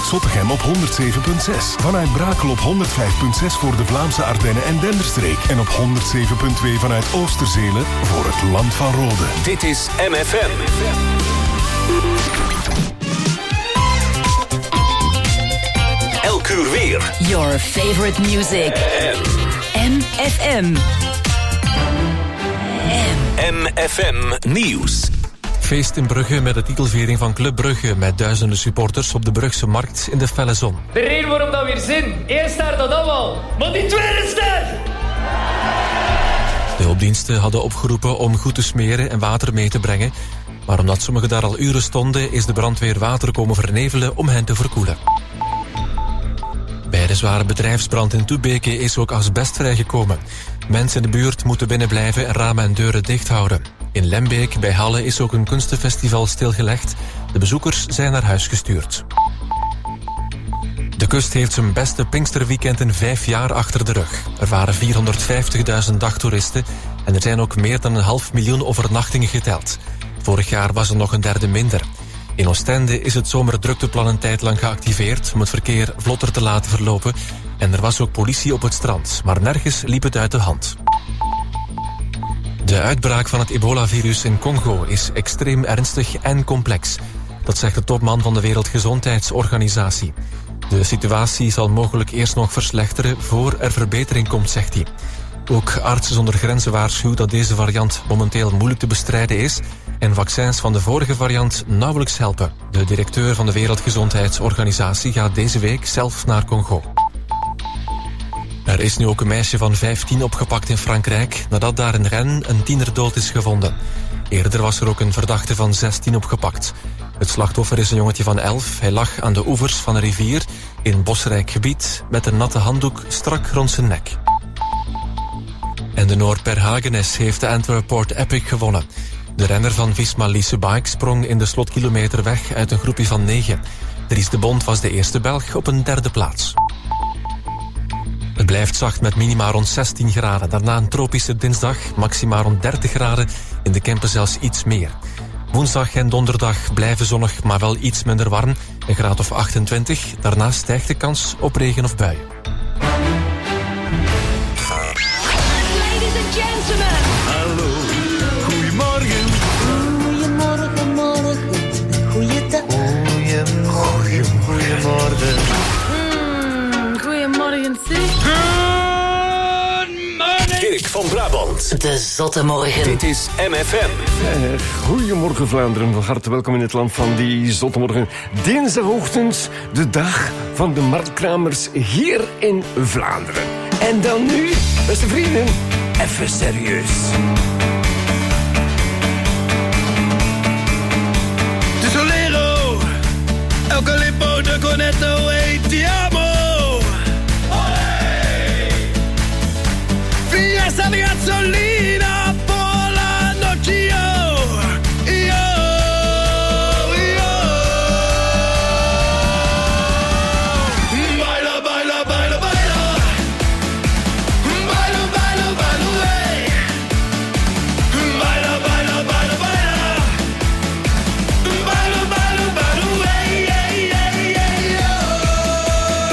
Zottegem op 107.6. Vanuit Brakel op 105.6 voor de Vlaamse Ardennen en Denderstreek. En op 107.2 vanuit Oosterzelen voor het Land van Rode. Dit is MFM. Elk uur weer. Your favorite music. MFM. MFM Nieuws. Feest in Brugge met de titelviering van Club Brugge met duizenden supporters op de Brugse markt in de felle zon. De reden waarom dat weer zin. Eén ster dat al. Maar die tweede ster! De hulpdiensten hadden opgeroepen om goed te smeren en water mee te brengen. Maar omdat sommigen daar al uren stonden, is de brandweer water komen vernevelen om hen te verkoelen. Bij de zware bedrijfsbrand in Toebeke is ook asbest vrijgekomen. Mensen in de buurt moeten binnenblijven en ramen en deuren dicht houden. In Lembeek bij Halle is ook een kunstenfestival stilgelegd. De bezoekers zijn naar huis gestuurd. De kust heeft zijn beste Pinksterweekend in 5 jaar achter de rug. Er waren 450.000 dagtoeristen en er zijn ook meer dan 500.000 overnachtingen geteld. Vorig jaar was er nog een derde minder. In Oostende is het zomerdrukteplan een tijd lang geactiveerd om het verkeer vlotter te laten verlopen. En er was ook politie op het strand, maar nergens liep het uit de hand. De uitbraak van het ebola-virus in Congo is extreem ernstig en complex. Dat zegt de topman van de Wereldgezondheidsorganisatie. De situatie zal mogelijk eerst nog verslechteren voor er verbetering komt, zegt hij. Ook Artsen zonder Grenzen waarschuwt dat deze variant momenteel moeilijk te bestrijden is en vaccins van de vorige variant nauwelijks helpen. De directeur van de Wereldgezondheidsorganisatie gaat deze week zelf naar Congo. Er is nu ook een meisje van 15 opgepakt in Frankrijk nadat daar in Rennes een tiener dood is gevonden. Eerder was er ook een verdachte van 16 opgepakt. Het slachtoffer is een jongetje van 11. Hij lag aan de oevers van een rivier in een bosrijk gebied met een natte handdoek strak rond zijn nek. En de Noor Per Hagenes heeft de Antwerp Port Epic gewonnen. De renner van Visma Lease Bike sprong in de slotkilometer weg uit een groepje van 9. Dries de Bond was de eerste Belg op een derde plaats. Het blijft zacht met minima rond 16 graden. Daarna een tropische dinsdag, maxima rond 30 graden. In de Kempen zelfs iets meer. Woensdag en donderdag blijven zonnig, maar wel iets minder warm. Een graad of 28. Daarna stijgt de kans op regen of buien. Ladies and gentlemen. Hallo, goedemorgen. Goedemorgen, morgen. Goeiedag. Goedemorgen. Goedemorgen, zeg. Dirk van Brabant. De Zotte Morgen. Dit is MFM. Goedemorgen Vlaanderen, van harte welkom in het land van die zotte morgen. Dinsdagochtend, de dag van de marktkramers hier in Vlaanderen. En dan nu, beste vrienden, even serieus. Tesolero, el calipo de conetto e ti amo. Fiesta di gasolina por la noche, yo, yo, yo. Baila, baila, baila, baila. Baila, baila, baila, hey. Baila, baila, baila, baila. Baila, baila, baila, hey, hey, hey, hey, yo.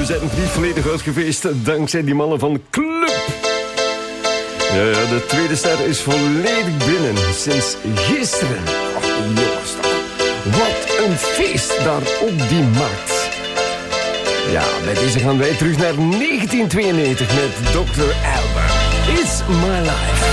we zijn nog niet volledig uitgefeest dankzij die mannen van Club. Ja, de tweede ster is volledig binnen sinds gisteren. Oh, jongens toch. Wat een feest daar op die markt. Ja, bij deze gaan wij terug naar 1992 met Dr. Alban. It's My Life.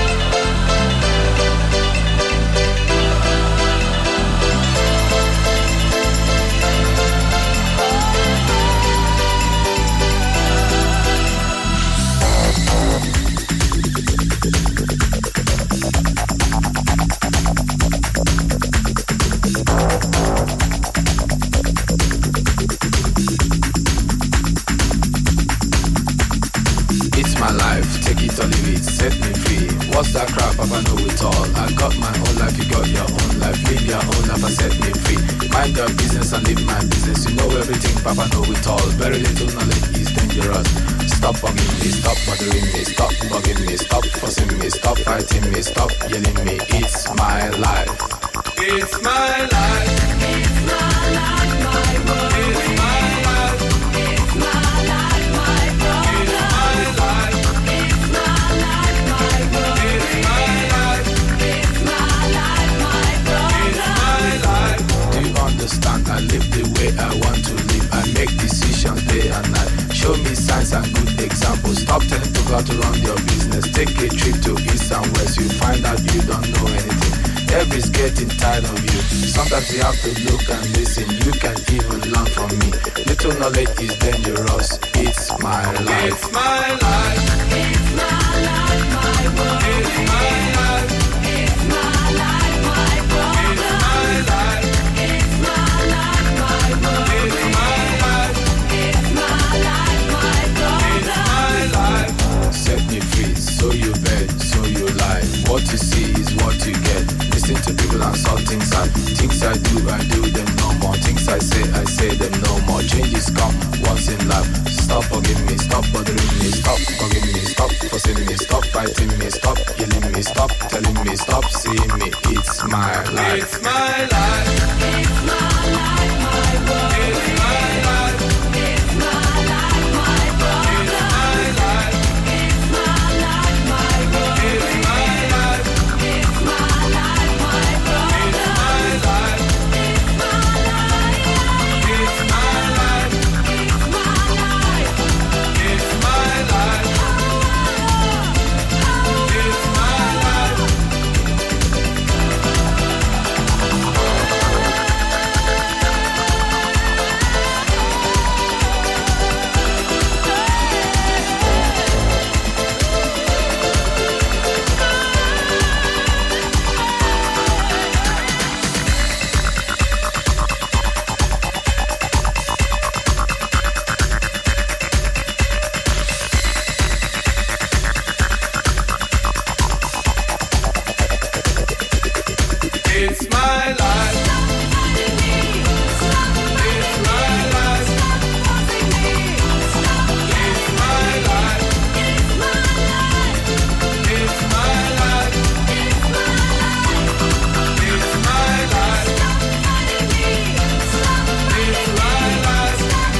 Set me free. What's that crap? I know it all. I got my own life, you got your own life. Live your own life and set me free. Mind your business and live my business. You know everything, Papa know it all. Very little knowledge is dangerous. Stop bugging me, stop bothering me, stop bugging me, stop fussing me, stop fighting me, stop yelling me. It's my life. It's my life. It's my life, my world. It's my life. It's my life, my brother. It's my life. It's my life, my world. It's my life. It's my life, my brother. It's my life. Do you understand? I live the way I want to live. I make decisions day and night. Show me signs and good examples. Stop telling people how to run your business. Take a trip to east and west. You find out you don't know anything. Everybody's getting tired of you. Sometimes you have to look and listen. You can even learn from me. Little knowledge is dangerous. It's my life. It's my life. It's my life, my world. It's my life. It's my life, my brother. It's my life. It's my life, my world. It's my life. It's my life, my brother. It's my life. Set me free, so you bet, so you lie. What you see is what you get. Listen to people and saw things I do them no more. Things I say them no more. Changes come once in life. Stop bugging me, stop bothering me, stop bugging me, stop fussing me, stop fighting me, stop yelling me, stop telling me, stop seeing me. It's my life. It's my life. It's my life, my world. It's my life. It's my life, my brother. It's my life. It's my life, my world. It's my life. It's my life, my brother. It's my life. It's my life. It's my life. It's my life. It's my life. It's my life. It's my life. It's my life. It's my life. It's my life. It's my life. It's my life. It's my life.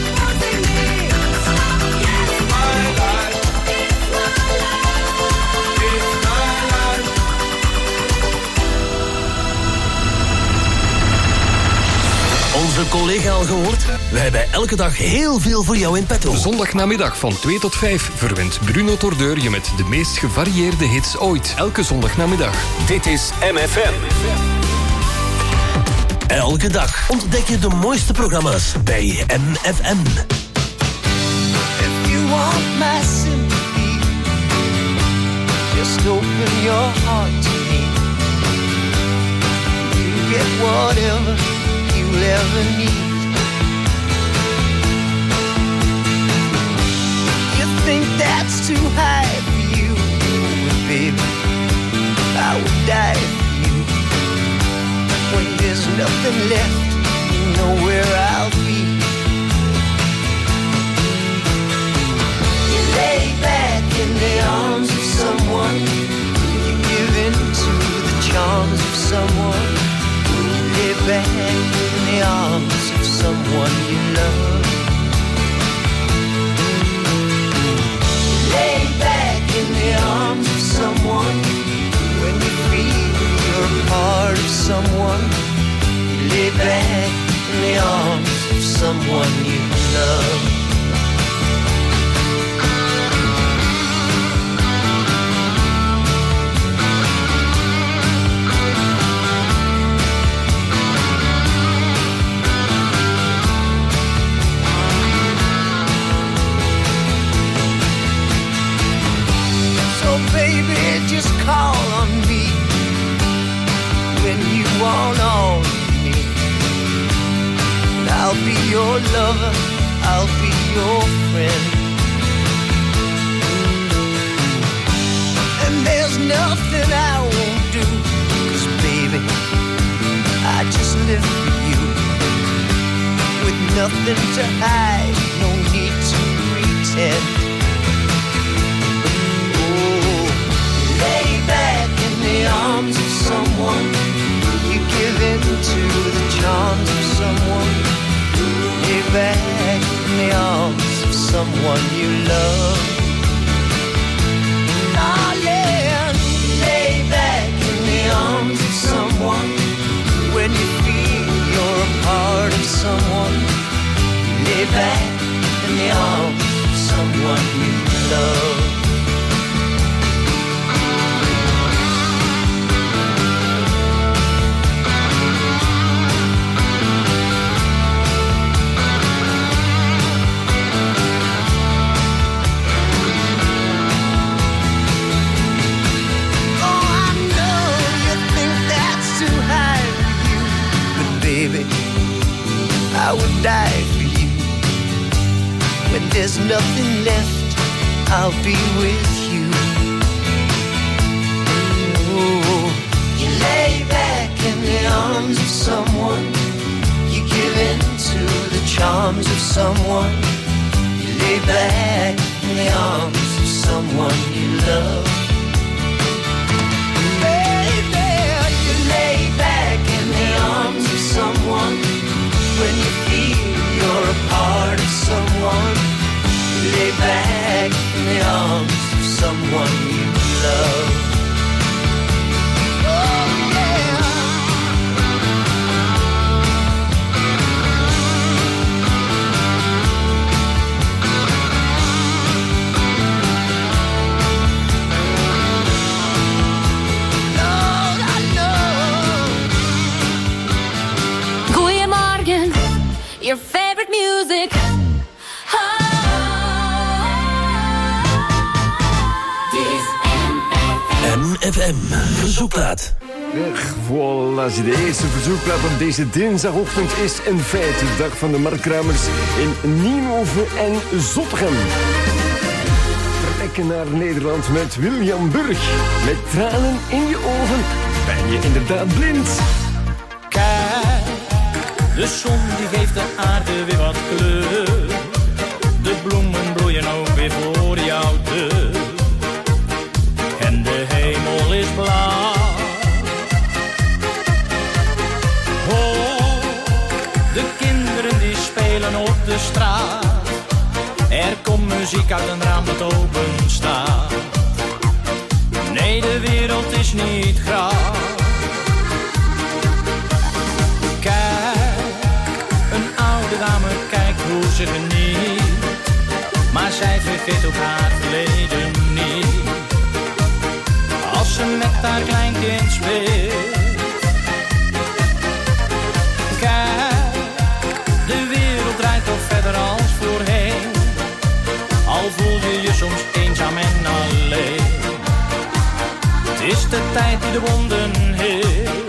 Onze collega al gehoord? We hebben elke dag heel veel voor jou in petto. Zondagnamiddag van 2 tot 5 verwint Bruno Tordeur je met de meest gevarieerde hits ooit. Elke zondagnamiddag. Dit is MFM. Elke dag ontdek je de mooiste programma's bij MFM. If you want my sympathy, just open your heart to me. You get whatever you'll ever need. You think that's too high for you, but baby, I would die for you. When there's nothing left, you know where I'll be. You lay back in the arms of someone, you give in to the charms of someone. You lay back in the arms of someone you love. love. Baby, just call on me when you want all of me. And I'll be your lover, I'll be your friend. And there's nothing I won't do, 'cause baby, I just live for you. With nothing to hide, no need to pretend. Lay back in the arms of someone. You give in to the charms of someone. Lay back in the arms of someone you love. Darling, lay back in the arms of someone. When you feel you're a part of someone. Lay back in the arms of someone you love. Baby, I would die for you. When there's nothing left, I'll be with you. Ooh. You lay back in the arms of someone. You give in to the charms of someone. You lay back in the arms of someone you love. Baby, you lay back in the arms of someone. When you feel you're a part of someone. You lay back in the arms of someone you love. Oh yeah. Lord, I know. Goeiemorgen, your favorite music. MFM, verzoekplaat. Voilà, de eerste verzoekplaat op deze dinsdagochtend is een feit. De dag van de marktkramers in Nienhoven en Zottegem. Vertrekken naar Nederland met William Burg. Met tranen in je ogen ben je inderdaad blind. Kijk, de zon die geeft de aarde weer wat kleur. De bloemen bloeien ook weer voor jouw deur. En de hemel is blauw. Oh, de kinderen die spelen op de straat. Er komt muziek uit een raam dat open staat. Nee, de wereld is niet graag. Kijk, een oude dame kijkt hoe ze geniet. Maar zij vergeet ook haar verleden niet. Als ze met haar kleinkind speelt. Kijk, de wereld draait toch verder als voorheen. Al voel je je soms eenzaam en alleen. Het is de tijd die de wonden heelt.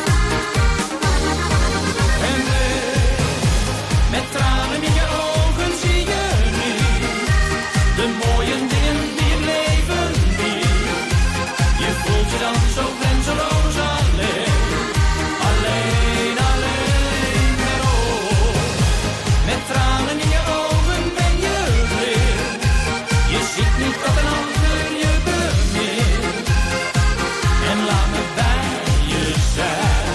En met tranen in je ogen zie je niet de mooie dingen die het leven biedt. Je voelt je dan zo grenzeloos alleen. Alleen, alleen, maar oh. Met tranen in je ogen ben je blind. Je ziet niet dat een ander je bemint. En laat me bij je zijn.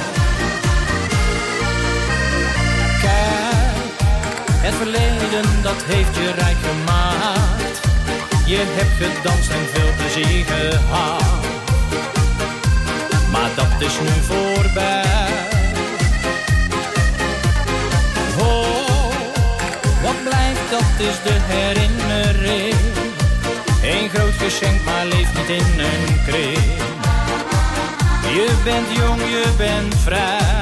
Kijk, het verleden dat heeft je rijk gemaakt. Je hebt gedanst en veel plezier gehad. Maar dat is nu voorbij. Oh, wat blij is de herinnering. Een groot geschenk, maar leeft niet in een kring. Je bent jong, je bent vrij.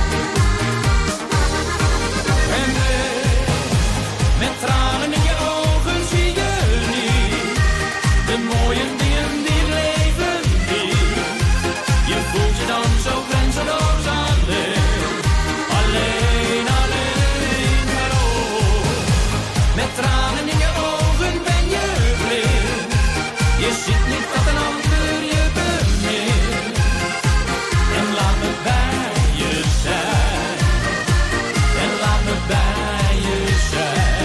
En met tranen in je ogen zie je niet de mooie dingen die het leven biedt. Je voelt je dan zo grenzeloos alleen. Alleen, alleen, maar oh. Met tranen in je ogen ben je blind. Je ziet niet dat een ander je bemint. En laat me bij je zijn. En laat me bij je zijn.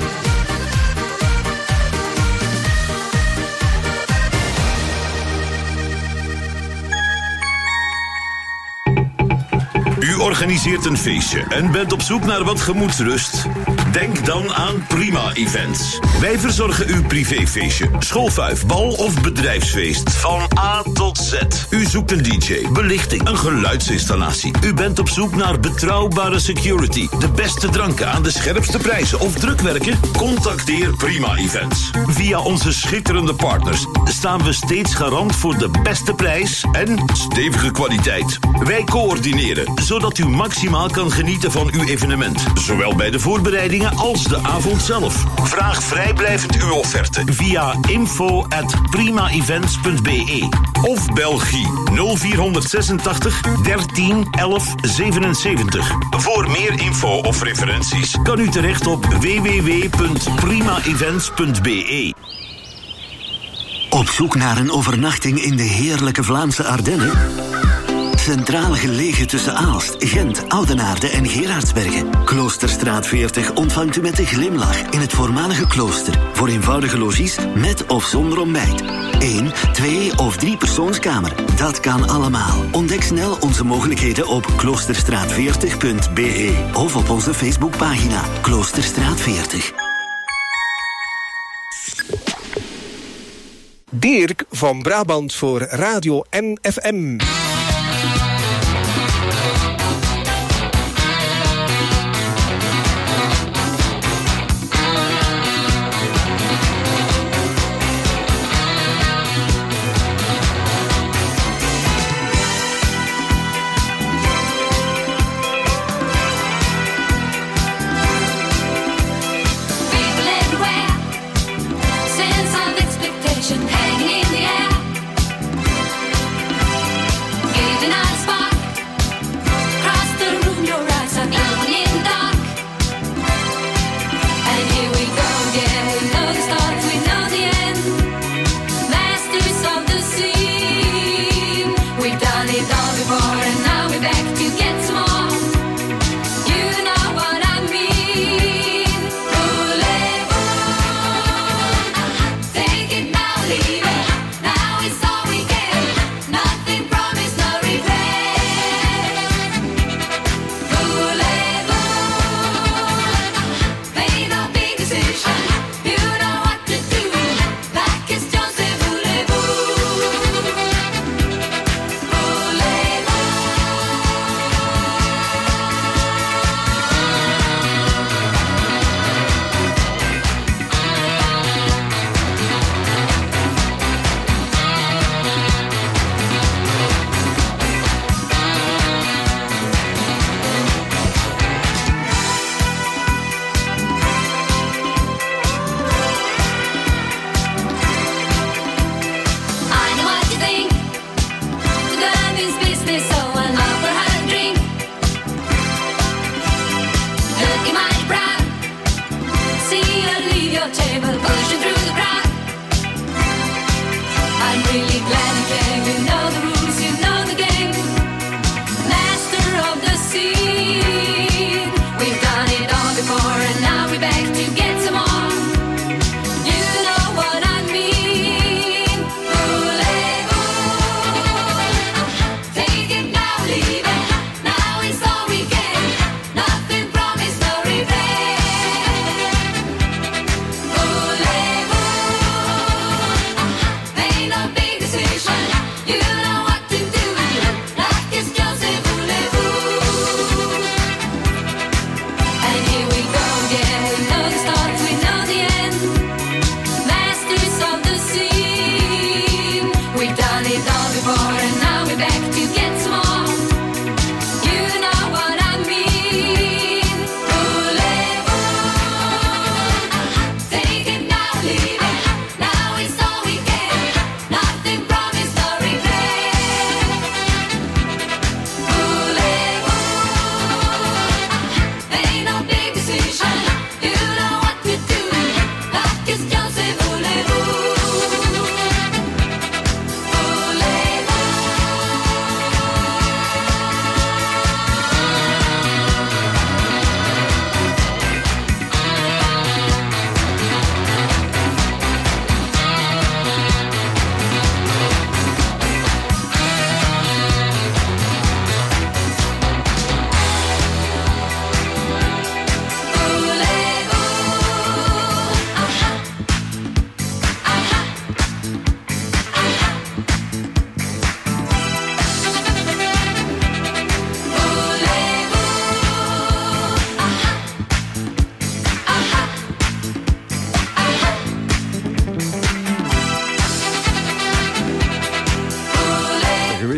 U organiseert een feestje en bent op zoek naar wat gemoedsrust? Denk dan aan Prima Events. Wij verzorgen uw privéfeestje, schoolfuif, bal of bedrijfsfeest. Van A tot Z. U zoekt een DJ, belichting, een geluidsinstallatie. U bent op zoek naar betrouwbare security, de beste dranken aan de scherpste prijzen of drukwerken? Contacteer Prima Events. Via onze schitterende partners staan we steeds garant voor de beste prijs en stevige kwaliteit. Wij coördineren, zodat u maximaal kan genieten van uw evenement. Zowel bij de voorbereidingen als de avond zelf. Vraag vrijblijvend uw offerte via info@primaevents.be of Belgie 0486 13 11 77. Voor meer info of referenties kan u terecht op www.primaevents.be. Op zoek naar een overnachting in de heerlijke Vlaamse Ardennen? Centraal gelegen tussen Aalst, Gent, Oudenaarde en Gerardsbergen. Kloosterstraat 40 ontvangt u met een glimlach in het voormalige klooster. Voor eenvoudige logies met of zonder ontbijt. 1, 2 of 3 persoonskamer. Dat kan allemaal. Ontdek snel onze mogelijkheden op kloosterstraat40.be of op onze Facebookpagina Kloosterstraat 40. Dirk van Brabant voor Radio MFM. Hanging in the air, giving out a spark.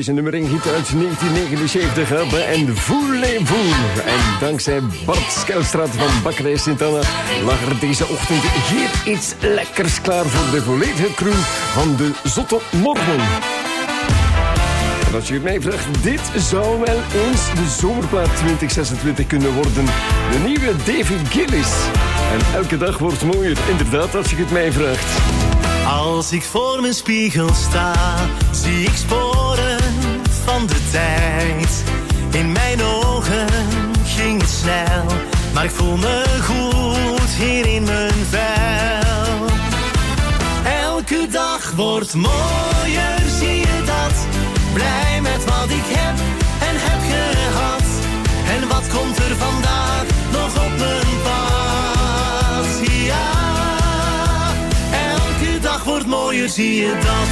Deze nummer 1 hit uit 1979, Abba en Voulez-vous. En dankzij Bart Skelstraat van Bakkerij Sint-Anna lag er deze ochtend hier iets lekkers klaar voor de volledige crew van de Zotte Morgen. En als je mij vraagt, dit zou wel eens de zomerplaat 2026 kunnen worden. De nieuwe Davy Gillis. En elke dag wordt mooier, inderdaad, als je het mij vraagt. Als ik voor mijn spiegel sta, zie ik sporen van de tijd. In mijn ogen ging het snel, maar ik voel me goed hier in mijn vel. Elke dag wordt mooier, zie je dat? Blij met wat ik heb en heb gehad. En wat komt er vandaag nog op mijn pad? Ja, elke dag wordt mooier, zie je dat?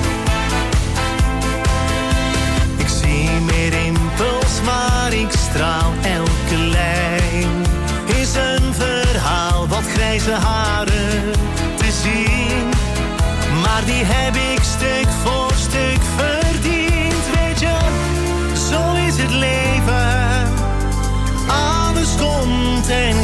Ik zie meer rimpels, maar ik straal. Elke lijn is een verhaal, wat grijze haren te zien. Maar die heb ik stuk voor stuk verdiend. Weet je, zo is het leven. Alles komt en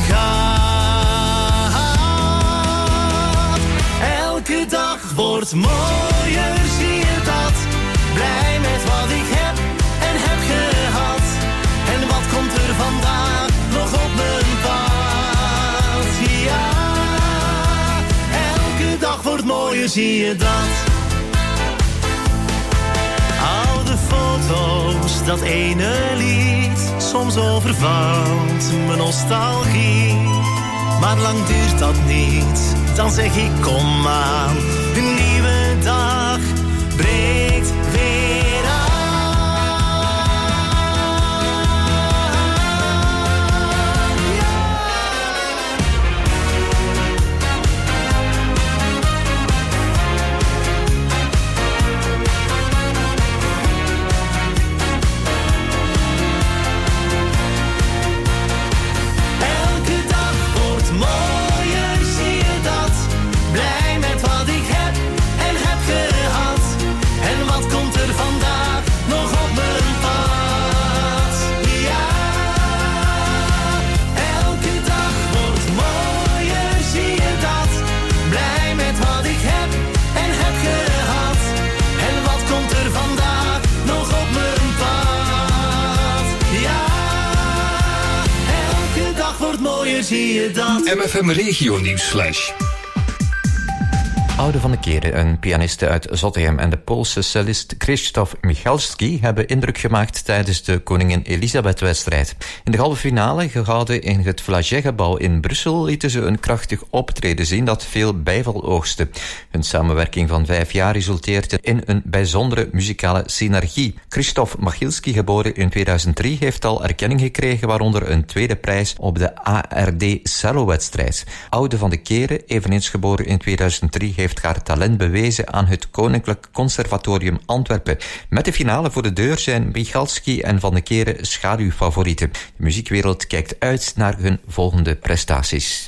gaat. Elke dag wordt mooier, zie je dat? Blij met wat ik heb en heb gehad. En wat komt er vandaag nog op mijn pad? Ja, elke dag wordt mooier, zie je dat? Oude foto's, dat ene lied, soms overvalt mijn nostalgie. Maar lang duurt dat niet, dan zeg ik kom aan. Een nieuwe dag breekt weer aan. Zie je dat? MFM Regio Nieuwsflash. Oude van de Keren, een pianiste uit Zottegem, en de Poolse cellist Krzysztof Michalski hebben indruk gemaakt tijdens de Koningin Elisabeth-wedstrijd. In de halve finale, gehouden in het Flagey-gebouw in Brussel, lieten ze een krachtig optreden zien dat veel bijval oogste. Hun samenwerking van 5 jaar resulteerde in een bijzondere muzikale synergie. Krzysztof Michalski, geboren in 2003, heeft al erkenning gekregen, waaronder een tweede prijs op de ARD Cello-wedstrijd. Oude van de Keren, eveneens geboren in 2003, heeft haar talent bewezen aan het Koninklijk Conservatorium Antwerpen. Met de finale voor de deur zijn Michalski en Van de Keren schaduwfavorieten. De muziekwereld kijkt uit naar hun volgende prestaties.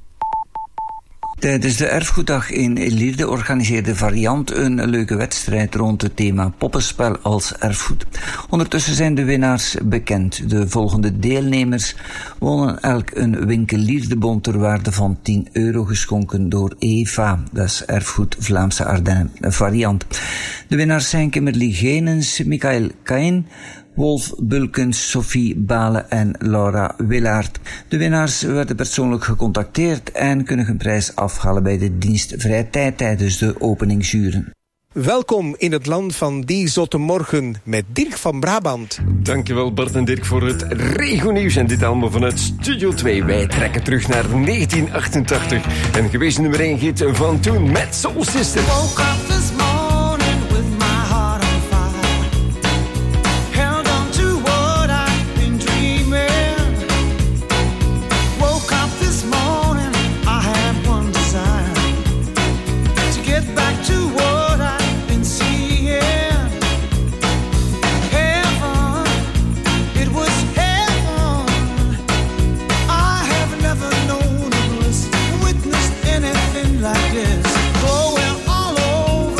Tijdens de Erfgoeddag in Lierde organiseerde Variant een leuke wedstrijd rond het thema poppenspel als erfgoed. Ondertussen zijn de winnaars bekend. De volgende deelnemers wonnen elk een winkel Lierdebon ter waarde van €10 geschonken door Eva. Dat is Erfgoed Vlaamse Ardennen Variant. De winnaars zijn Kimberly Genens, Michael Kain, Wolf Bulkens, Sophie Balen en Laura Willaert. De winnaars werden persoonlijk gecontacteerd en kunnen hun prijs afhalen bij de dienst Vrije Tijd tijdens de openingsuren. Welkom in het land van Die Zotte Morgen met Dirk van Brabant. Dankjewel Bart en Dirk voor het regionieuws en dit allemaal vanuit Studio 2. Wij trekken terug naar 1988 en geweest nummer 1 hit van toen met Soul Sister. Like this, going all over.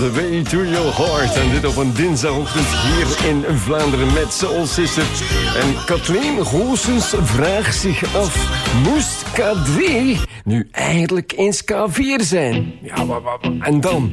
The Way to Your Heart. En dit op een dinsdagochtend hier in Vlaanderen met Soul Sister. En Kathleen Goossens vraagt zich af, moest K3 nu eigenlijk eens K4 zijn? Ja, en dan?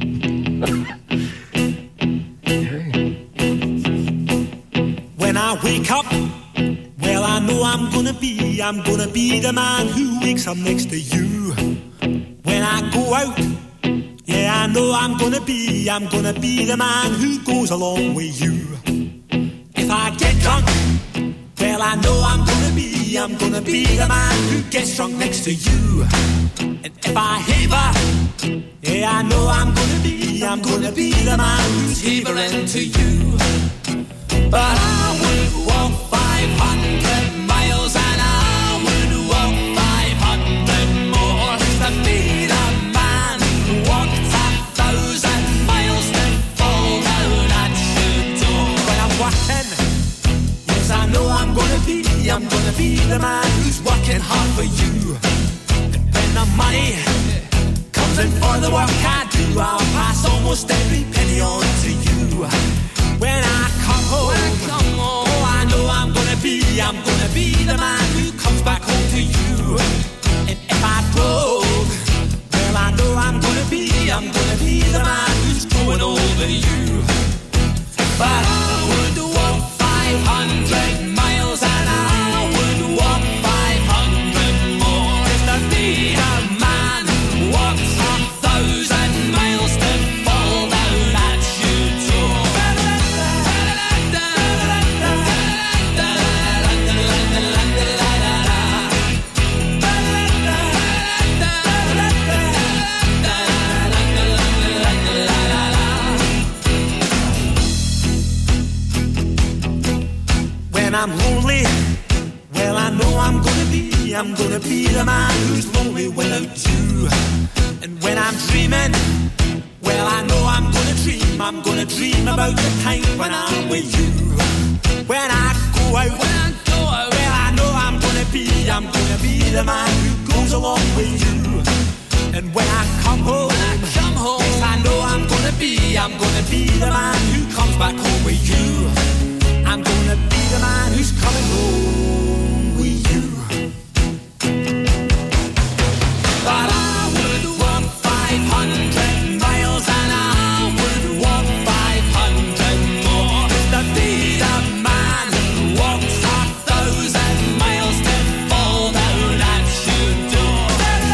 When I wake up, well, I know I'm gonna be the man who wakes up next to you. When I go out, yeah, I know I'm gonna be the man who goes along with you. If I get drunk, well, I know I'm gonna be the man who gets drunk next to you. And if I haver, yeah, I know I'm gonna be the man who's havering to you. But I would walk 500 miles and I would walk 500 more to be the man who walked 1,000 miles to fall down at your door. When I'm walking, yes, I know I'm gonna be the man who's working hard for you. And when the money comes in for the work I do, I'll pass almost every penny on to you. When I come home, oh, I know I'm gonna be the man who comes back home to you. And if I broke, well, I know I'm gonna be the man who's going over you. But I would walk 500 miles and I would walk 500 more just to be the man who walks 1,000 miles to fall down at your door. When I'm lonely, well, I know I'm gonna be the man who's lonely without you. And when I'm dreaming, well, I know I'm gonna dream about the time when I'm with you. When I go out, well, I know I'm gonna be the man who goes along with you. And when I come home, yes, I know I'm gonna be the man who comes back home with you. I'm gonna be the man who's coming home with you. But I would walk 500 miles and I would walk 500 more to be the man who walks 1,000 miles to fall down at your door.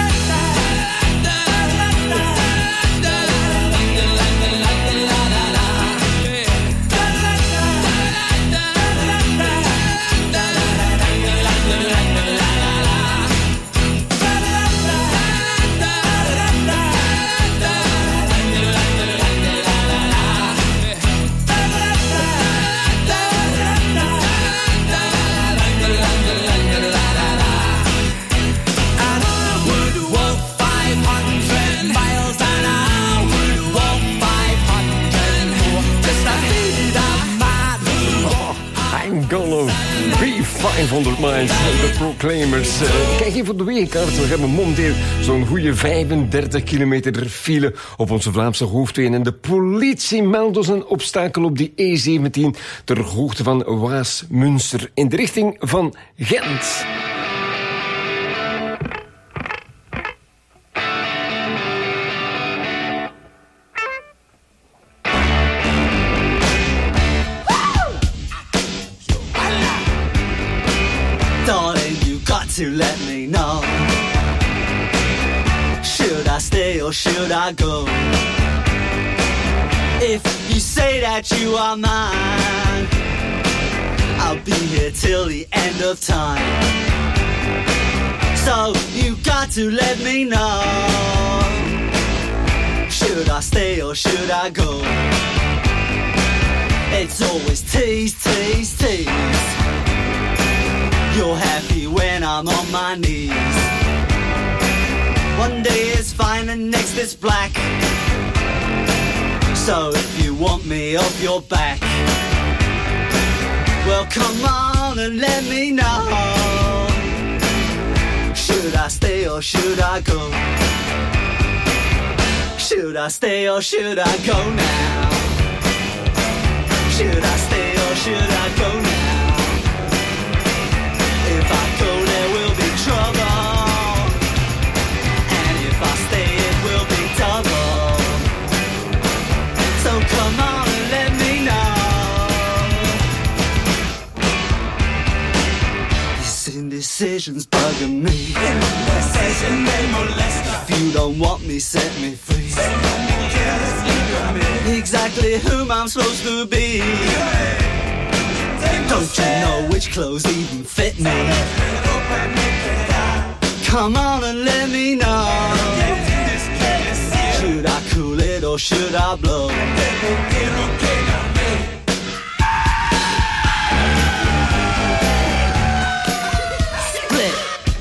Gonna be 500 miles, de Proclaimers. Kijk even op de wegenkaart. We hebben momenteel zo'n goede 35 kilometer file op onze Vlaamse hoofdwegen. En de politie meldt ons een obstakel op die E17 ter hoogte van Waasmunster in de richting van Gent. To let me know, should I stay or should I go? If you say that you are mine, I'll be here till the end of time. So you got to let me know, should I stay or should I go? It's always tease, tease, tease. You're happy when I'm on my knees. One day it's fine and next it's black. So if you want me off your back, well, come on and let me know, should I stay or should I go? Should I stay or should I go now? Should I stay or should I go now? If I go there will be trouble, and if I stay it will be double. So come on and let me know. This indecision's bugging me. Indecision may molest us. If you don't want me, set me free. Exactly whom I'm supposed to be. Don't you know which clothes even fit me? Come on and let me know. Should I cool it or should I blow? Split.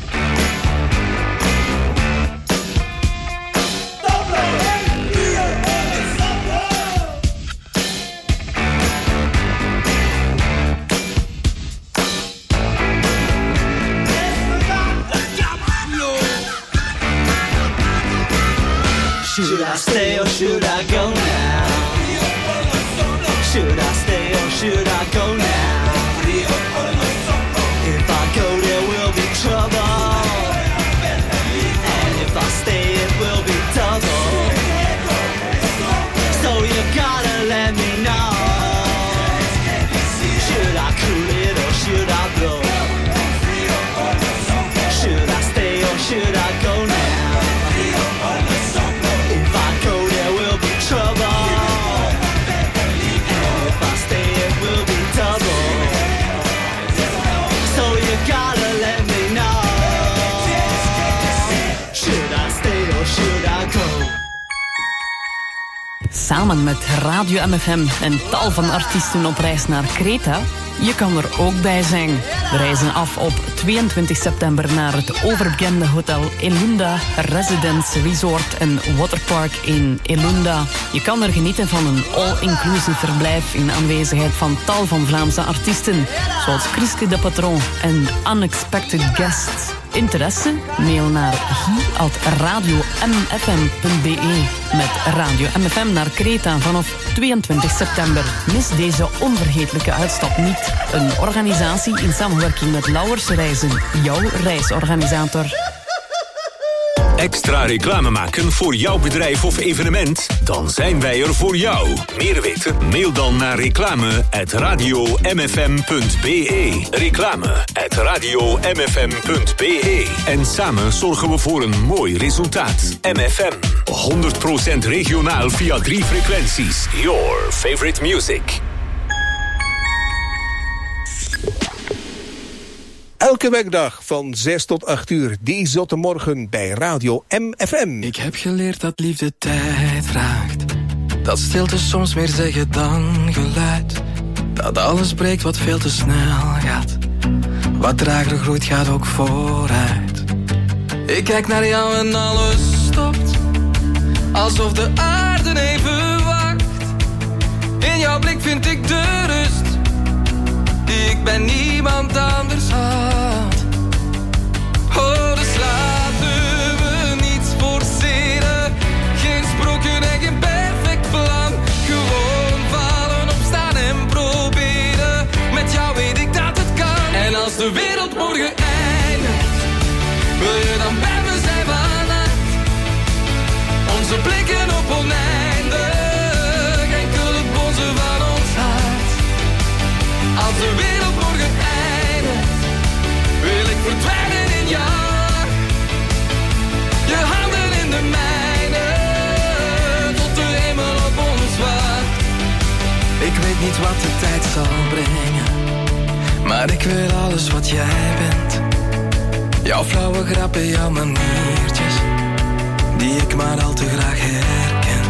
Should I stay or should I go now? Should I stay or should I go now? If I go there will be trouble, and if I stay it will be double. So you gotta let me know. Should I cool it or should I blow? Should I stay or should I go now? Samen met Radio MFM en tal van artiesten op reis naar Kreta. Je kan er ook bij zijn. We reizen af op 22 september naar het overbekende hotel Elunda Residence Resort en Waterpark in Elunda. Je kan er genieten van een all-inclusive verblijf in aanwezigheid van tal van Vlaamse artiesten, zoals Chriske de Patron en Unexpected Guests. Interesse? Mail naar hi@radiomfm.be met Radio MFM naar Kreta vanaf 22 september. Mis deze onvergetelijke uitstap niet. Een organisatie in samenwerking met Lauwers Reizen, jouw reisorganisator. Extra reclame maken voor jouw bedrijf of evenement? Dan zijn wij er voor jou. Meer weten? Mail dan naar reclame@radiomfm.be. Reclame@radiomfm.be. En samen zorgen we voor een mooi resultaat. MFM. 100% regionaal via 3 frequenties. Your favorite music. Elke werkdag van 6 tot 8 uur, die zotte morgen bij Radio MFM. Ik heb geleerd dat liefde tijd vraagt. Dat stilte soms meer zeggen dan geluid. Dat alles breekt wat veel te snel gaat. Wat trager groeit gaat ook vooruit. Ik kijk naar jou en alles stopt. Alsof de aarde even wacht. In jouw blik vind ik de rust die ik bij niemand anders had. Oh, dus laten we niets forceren. Geen sprookje en geen perfect plan. Gewoon vallen, opstaan en proberen. Met jou weet ik dat het kan. En als de wereld morgen eindigt, wil je dan bij me zijn vannacht? Onze blikken op oneindig, enkel het bonzen van ons hart. Als de wereld morgen eindigt, wil ik verdwijnen in jou. Je handen in de mijne, tot de hemel op ons wacht. Ik weet niet wat de tijd zal brengen, maar ik wil alles wat jij bent. Jouw flauwe grappen, jouw maniertjes, die ik maar al te graag herken.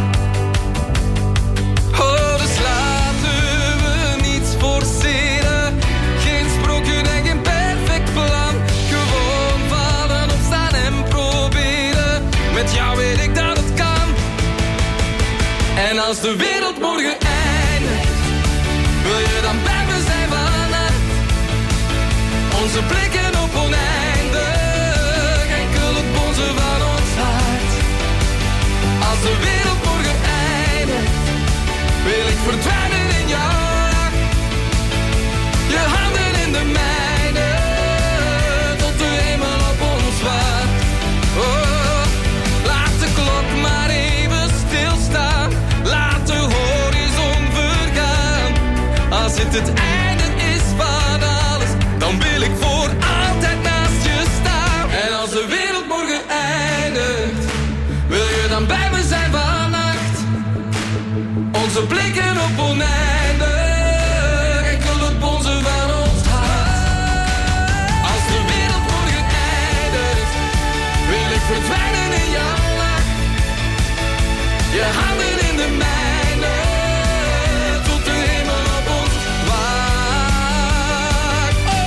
Oh, dus laten we niets forceren. Geen sprookje en geen perfect plan. Gewoon vallen, opstaan en proberen. Met jou weet ik dat het kan. En als de wereld morgen eindigt, wil je dan bij me zijn vannacht? Onze blikken op oneindig, enkel het bonzen van ons hart. Als Als de wereld morgen eindigt, wil ik verdwijnen in jouw nacht. Je handen in de mijne, tot de hemel op ons wacht. Oh, laat de klok maar even stilstaan. Laat de horizon vergaan. Als het einde is van alles, dan wil ik voor altijd naast je staan. En als de wereld morgen eindigt, wil je dan bij me zijn vannacht? Onze blikken op oneindig, enkele bonzen van ons hart. Als de wereld morgen eindigt, wil ik verdwijnen in jouw nacht. Je handen in de mijne, tot de hemel op ons wacht. Oh.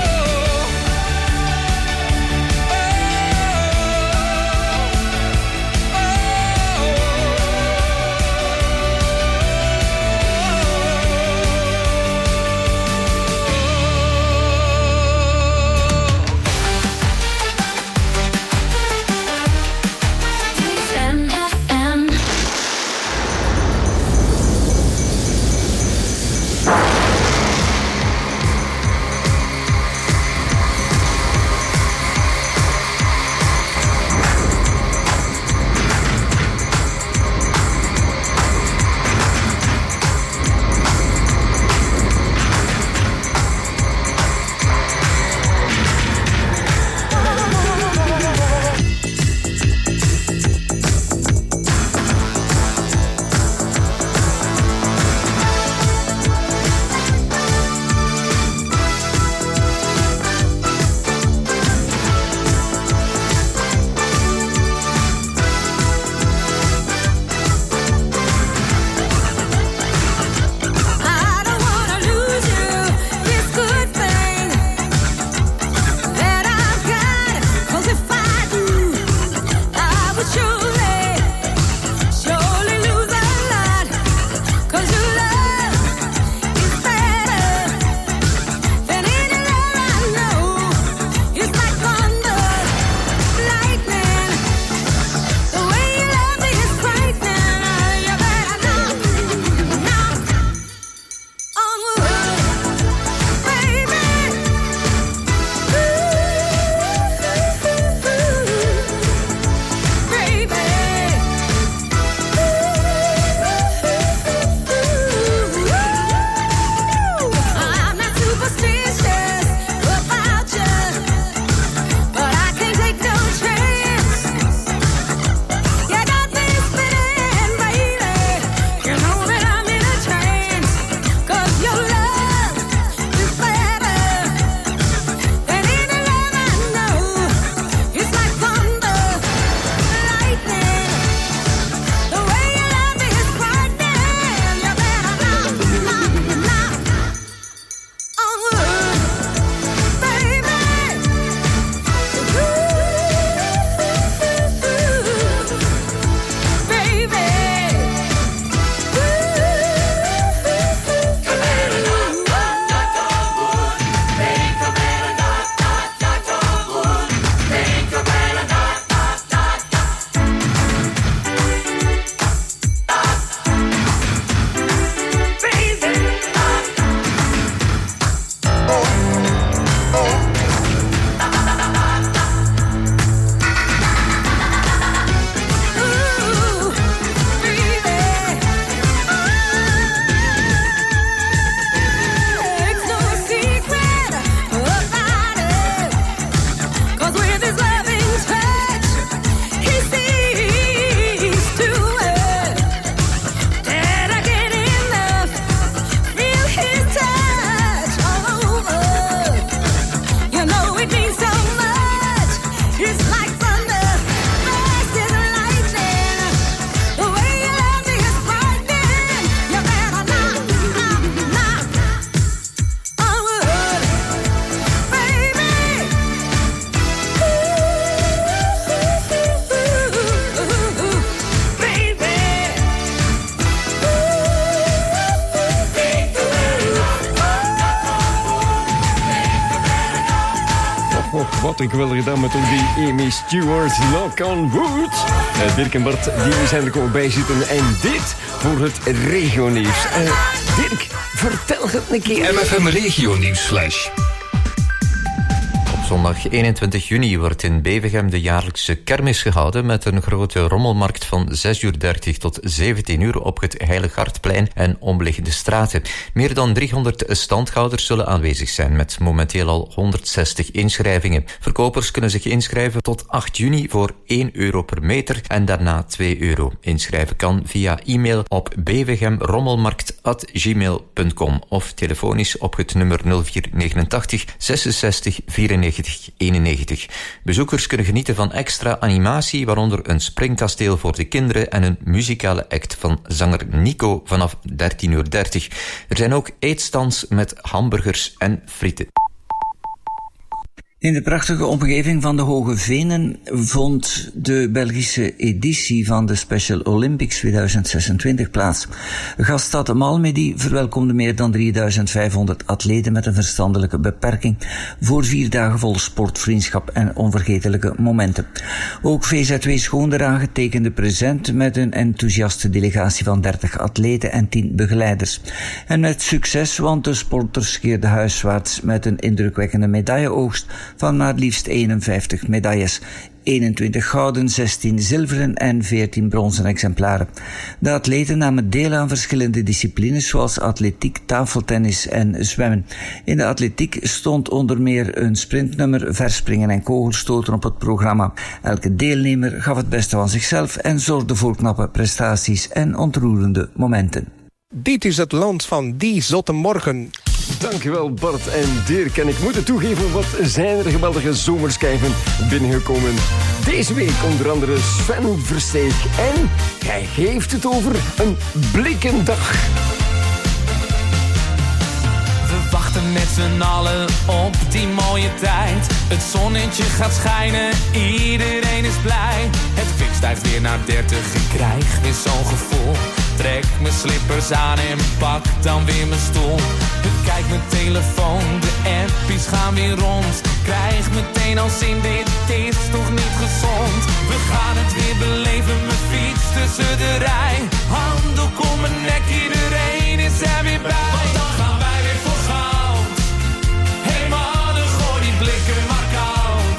Wat een geweldige dame met die Amy Stewart, Knock on Wood. Dirk en Bart, die zijn er komen bij zitten. En dit voor het regionieuws. Dirk, vertel het een keer. MFM regionieuwsflash. Zondag 21 juni wordt in Bevergem de jaarlijkse kermis gehouden met een grote rommelmarkt van 6:30 tot 17 op het Heilig Hartplein en omliggende straten. Meer dan 300 standhouders zullen aanwezig zijn met momenteel al 160 inschrijvingen. Verkopers kunnen zich inschrijven tot 8 juni voor €1 per meter en daarna €2. Inschrijven kan via e-mail op bevergemrommelmarkt@gmail.com of telefonisch op het nummer 0489 66 94 91. Bezoekers kunnen genieten van extra animatie, waaronder een springkasteel voor de kinderen en een muzikale act van zanger Nico vanaf 13:30. Er zijn ook eetstands met hamburgers en frieten. In de prachtige omgeving van de Hoge Venen vond de Belgische editie van de Special Olympics 2026 plaats. Gaststad Malmedy verwelkomde meer dan 3500 atleten met een verstandelijke beperking voor 4 dagen vol sport, vriendschap en onvergetelijke momenten. Ook VZW Schoondragen tekende present met een enthousiaste delegatie van 30 atleten en 10 begeleiders. En met succes, want de sporters keerden huiswaarts met een indrukwekkende medailleoogst van maar liefst 51 medailles. 21 gouden, 16 zilveren en 14 bronzen exemplaren. De atleten namen deel aan verschillende disciplines zoals atletiek, tafeltennis en zwemmen. In de atletiek stond onder meer een sprintnummer, verspringen en kogelstoten op het programma. Elke deelnemer gaf het beste van zichzelf en zorgde voor knappe prestaties en ontroerende momenten. Dit is het land van die zotte morgen. Dankjewel Bart en Dirk. En ik moet het toegeven, wat zijn er geweldige zomerschijven binnengekomen. Deze week onder andere Sven Versteeg. En hij heeft het over een blikkendag. We wachten met z'n allen op die mooie tijd. Het zonnetje gaat schijnen, iedereen is blij. Het kwik stijgt weer naar 30, ik krijg weer zo'n gevoel. Trek mijn slippers aan en pak dan weer mijn stoel. Bekijk mijn telefoon, de appies gaan weer rond. Krijg meteen al zin, dit is toch niet gezond. We gaan het weer beleven, mijn fiets tussen de rij. Handdoek om mijn nek, iedereen is er weer bij. Want dan gaan wij weer voor goud. Hey mannen, gooi die blikken maar koud.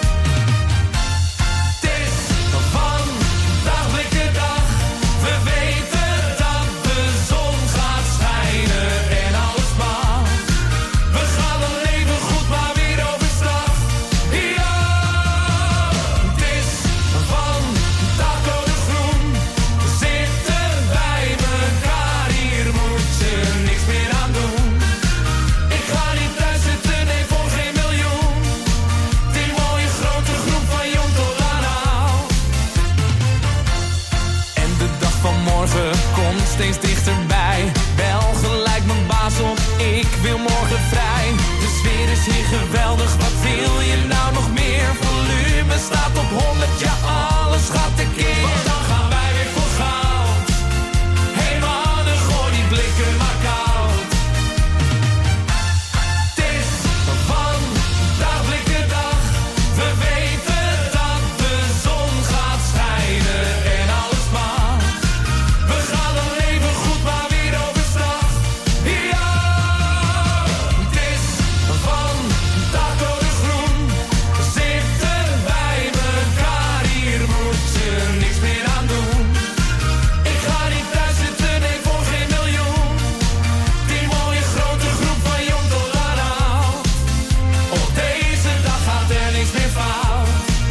Het is vandaag blikkendag. We weten dat de zon gaat schijnen en alles mag. We gaan dan leven goed, maar weer overstag. Ja, het is vandaag code groen. We zitten bij elkaar, hier moet je niks meer aan doen. Ik ga niet thuis zitten, nee voor geen miljoen. Die mooie grote groep van jong tot aan oud. En de dag van morgen komt steeds dichterbij. Bel gelijk mijn baas op, ik wil morgen vrij. De sfeer is hier geweldig, wat wil je nou nog meer? Volume staat op 100, ja alles gaat tekeer. Want dan gaan wij weer voor goud. Hey mannen, gooi die blikken maar koud. Het is vandaag blikkendag. We weten dat de zon gaat schijnen en alles mag. We gaan dan leven goed, maar weer overstag. Ja, het is vandaag code groen. We zitten bij elkaar, hier moet je niks meer aan doen. Ik ga niet thuis zitten, nee voor geen miljoen. Die mooie grote groep van jong tot aan oud. Op deze dag gaat er niks meer fout.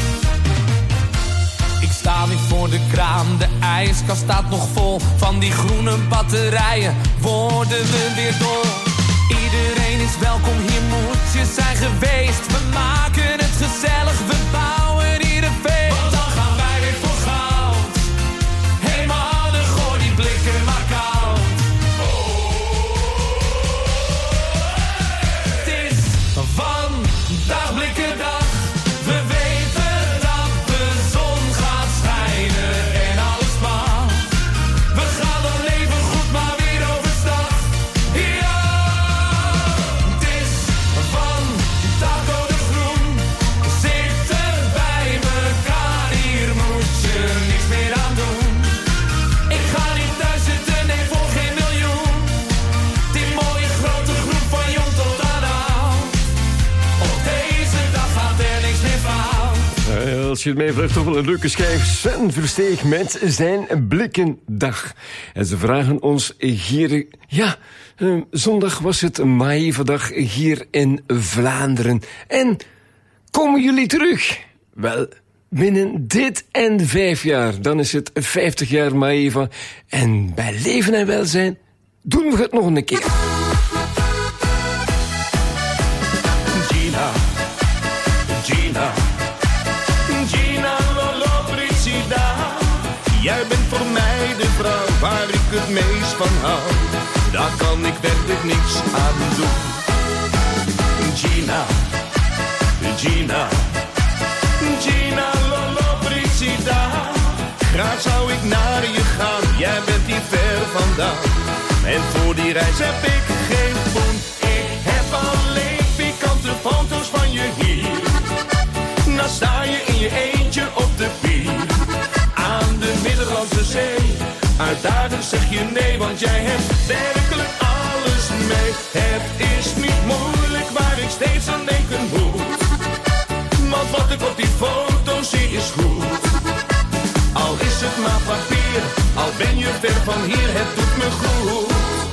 Ik sta weer voor de kraam, de ijskast staat nog vol. Van die groene batterijen worden we weer dol. Iedereen is welkom, hier moet je zijn geweest. We maken het gezellig, we bouwen hier een feest. Want dan gaan wij weer voor goud. Hey mannen, gooi die blikken maar koud. Het is vandaag blikkendag. We weten dat de zon gaat schijnen en alles mag. We gaan dan leven goed, maar weer overstag. Ja, het is vandaag code groen. je het mij vraagt, toch wel een leuke schijf. Sven Versteeg met zijn Blikkendag. En ze vragen ons hier... Ja, zondag was het Maeva-dag hier in Vlaanderen. En komen jullie terug? Wel, binnen dit en 5 jaar. Dan is het 50 jaar Maeva. En bij leven en welzijn doen we het nog een keer. Gina, Gina, Gina Lollobrigida. Jij bent voor mij de vrouw waar ik het meest van hou. Daar kan ik werkelijk niks aan doen. Gina, Gina, Gina Lollobrigida. Graag zou ik naar je gaan, jij bent hier ver vandaan. En voor die reis heb ik geen poen. Ik heb alleen pikante foto's van je hier. Dan sta je in je eentje op de pier. Aan de Middellandse Zee. Uitdagend zeg je nee, want jij hebt werkelijk alles mee. Het is niet moeilijk waar ik steeds aan denken moet. Want wat ik op die foto zie is goed. Al is het maar papier, al ben je ver van hier, het doet me goed.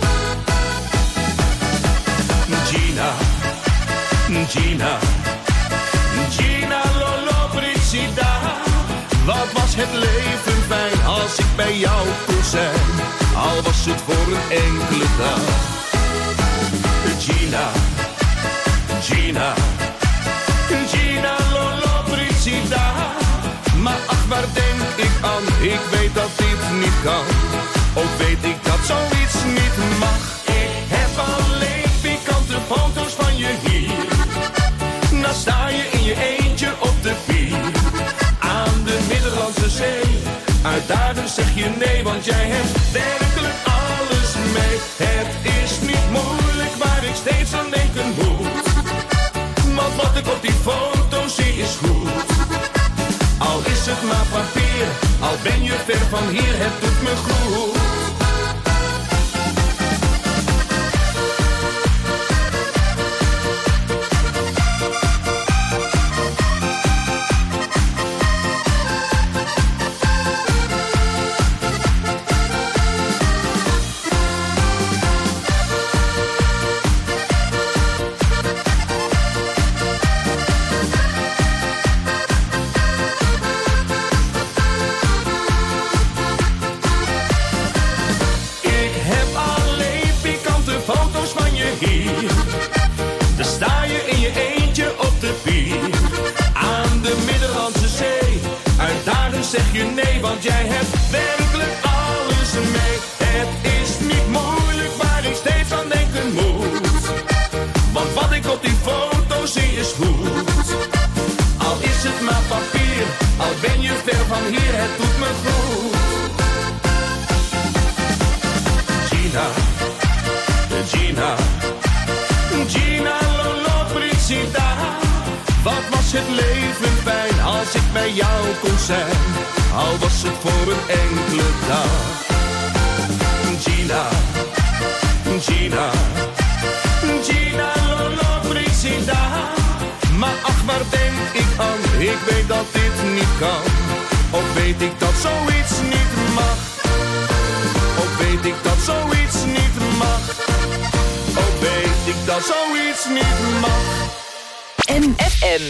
Gina, Gina, Gina Lollobrigida. Wat was het leven fijn als ik bij jou kon zijn. Al was het voor een enkele dag. Gina, Gina, Gina Lollobrigida. Maar ach, waar denk ik aan? Ik weet dat dit niet kan. Ook weet ik dat zoiets niet mag. Ik heb alleen pikante foto's van je hier. Dan sta je in je eentje op de pier. Aan de Middellandse Zee. Uitdagend zeg je nee, want jij hebt werkelijk alles mee. Het is niet moeilijk waar ik steeds aan denken moet. Want wat ik op die foto zie is goed. Al is het maar papier, al ben je ver van hier, het doet me goed. Zeg je nee, want jij hebt werkelijk alles mee. Het is niet moeilijk waar ik steeds aan denken moet. Want wat ik op die foto zie is goed. Al is het maar papier, al ben je ver van hier, het doet me goed. Gina, Gina, Gina Lollobrigida. Wat was het leven fijn als ik bij jou kon zijn. Al was het voor een enkele dag. Gina, Gina, Gina Lollobrigida. Maar ach, waar denk ik aan? Ik weet dat dit niet kan. Ook weet ik dat zoiets niet mag. Ook weet ik dat zoiets niet mag. Ook weet ik dat zoiets niet mag. MFM.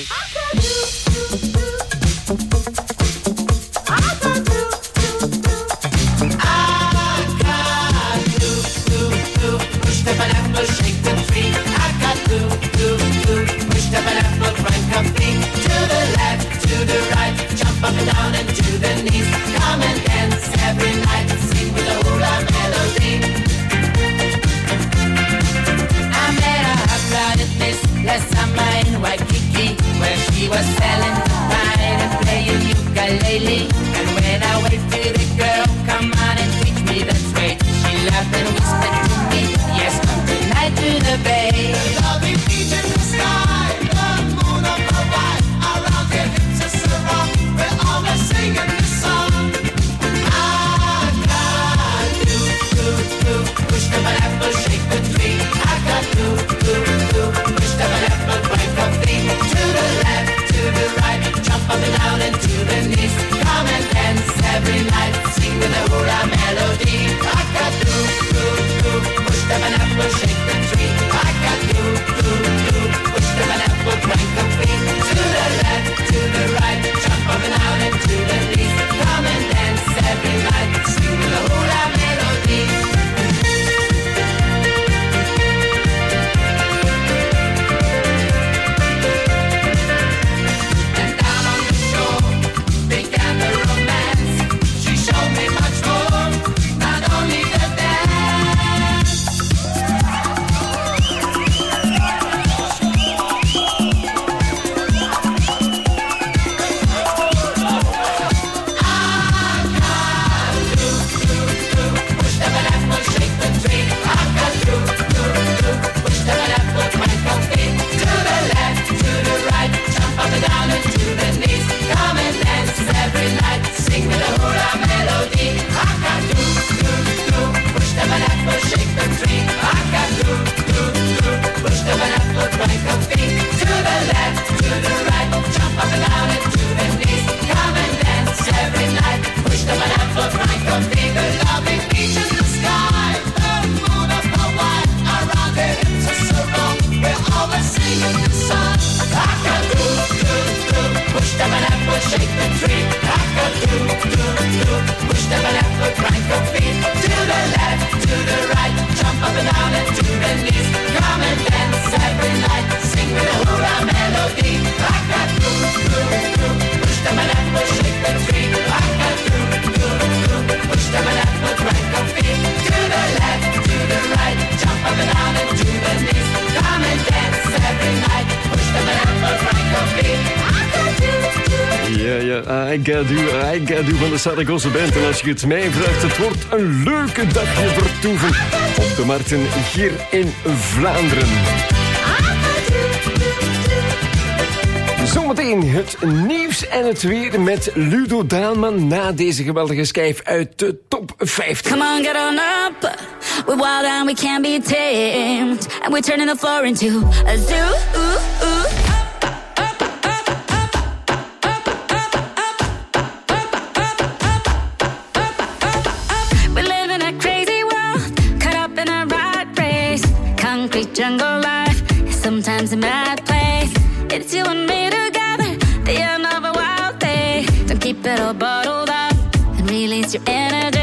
Up and down and to the knees. Come and dance every night. Sing with a hula melody. I met a hot-blooded last summer in Waikiki, where she was selling wine and playing ukulele. And when I waved to the girl, come on and teach me the trade, she laughed and whispered to me, yes, come tonight to the bay. The lovely beach in the sky, the moon of Hawaii, around their hips is a rock, we're always singing the song. I got do, push the apple, shake the tree. I got do, push the apple, break a feet. To the left, to the right, jump up and down and to I Got You van de Saragosse Band. En als je het mij vraagt, het wordt een leuke dagje vertoeven op de markten hier in Vlaanderen. Zometeen het nieuws en het weer met Ludo Daalman na deze geweldige schijf uit de top 50. Come on, get on up. We're wild and we can't be tamed. And we're turning the floor into a zoo. We live in a crazy world, caught up in a rat race. Concrete jungle life is sometimes a mad place. It's you and me together, the end of a wild day. Don't keep it all bottled up and release your energy.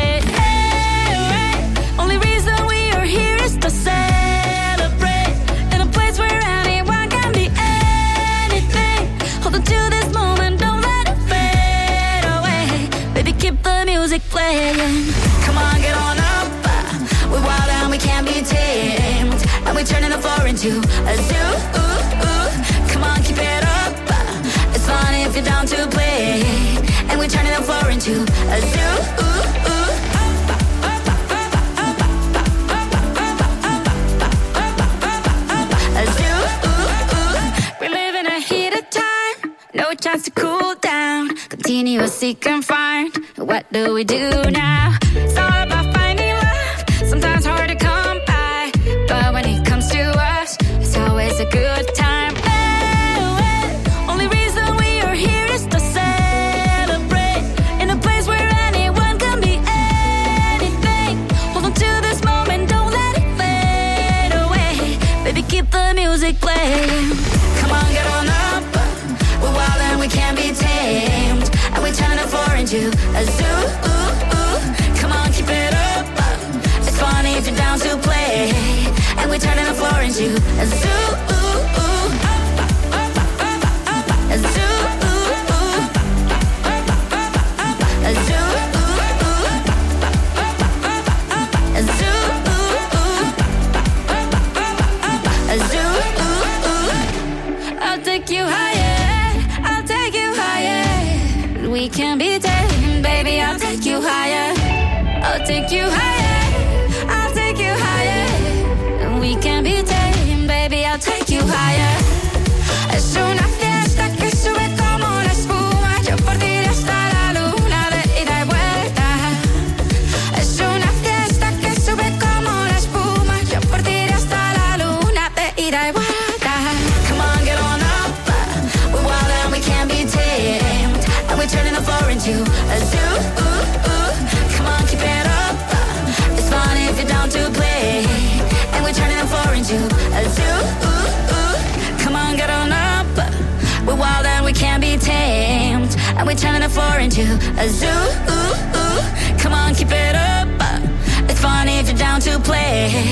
Only reason we are here is to celebrate in a place where anyone can be anything. Hold on to this moment, don't let it fade away. Baby, keep the music playing. Come on, get on up. We're wild and we can't be tamed. And we're turning the floor into a zoo. Come on, keep it up. It's fun if you're down to play. And we're turning the floor into a zoo. No chance to cool down. Continuously confined. What do we do now? It's all about finding love. Sometimes hard to come by, but when it comes to us, it's always a good time. Only reason we are here is to celebrate in a place where anyone can be anything. Hold on to this moment, don't let it fade away. Baby, keep the music playing. Come on, get on up. We're wild and we can't be tamed. And we turn the floor into a zoo. Come on, keep it up. It's funny if you're down to play. And we're turning the floor into a zoo. A zoo. A zoo. A zoo. A zoo. I'll take you higher. We can be tamed, baby, I'll take you higher. I'll take you higher. I'll take you higher. We can be tamed, baby, I'll take you higher. Es una fiesta que sube como la espuma. Yo por ti hasta la luna de ida y vuelta. Es una fiesta que sube como la espuma. Yo por ti hasta la luna de ida y vuelta. Come on, get on up. We're wild and we can't be tamed. And we're turning the floor into a zoo. Come on, keep it up. It's fun if you're down to play. And we're turning the floor into a zoo. Come on, get on up. We're wild and we can't be tamed. And we're turning the floor into a zoo. Come on, keep it up. It's fun if you're down to play.